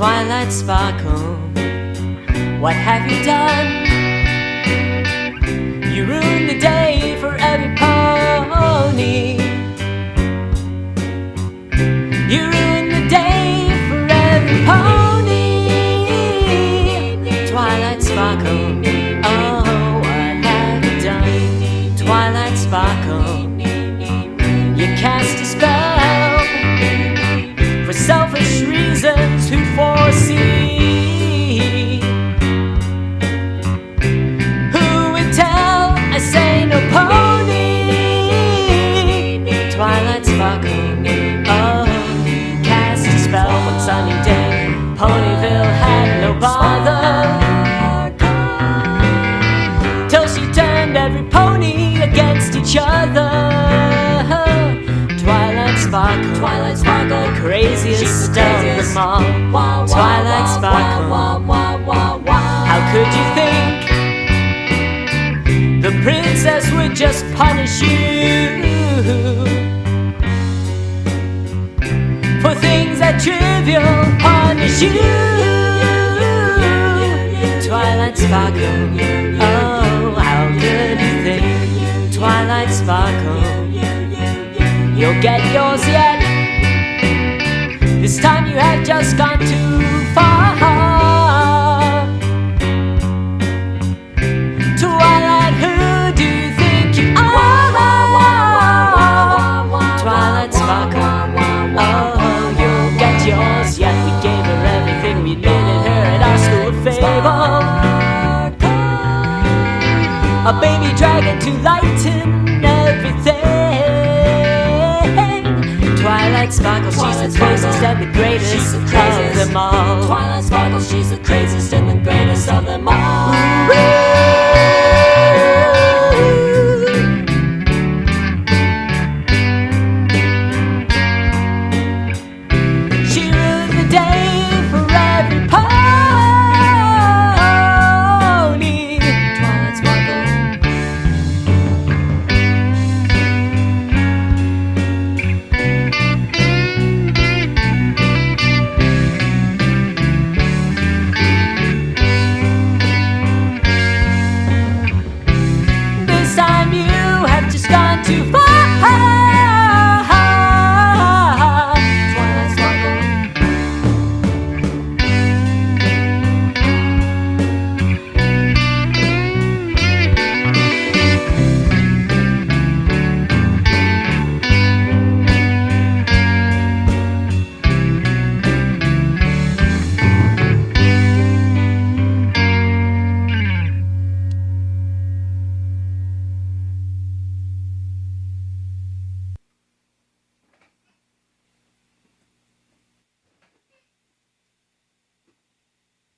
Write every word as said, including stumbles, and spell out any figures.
Twilight Sparkle, what have you done? You ruined the day for every pony. You ruined the day for every pony. Twilight Sparkle, oh, what have you done? Twilight Sparkle, you cast a spell for selfish reasons who foresee. Who would tell I say no pony? Twilight Sparkle, oh, cast a spell one sunny day. Ponyville had no bother till she turned every pony against each other. Twilight Sparkle, Twilight Sparkle, the craziest of them all. Twilight Sparkle, how could you think the princess would just punish you for things that trivial? Punish you. Twilight Sparkle, oh, how could you think? Twilight Sparkle, you'll get yours yet. This time you have just gone too far. Twilight, who do you think you are? Twilight Sparkle, oh, you'll get yours yet. We gave her everything we needed her at our school of fable. A baby dragon to lighten everything. Twilight Sparkle, she's the craziest and the greatest of them all. Twilight Sparkle, she's the craziest and the greatest of them all.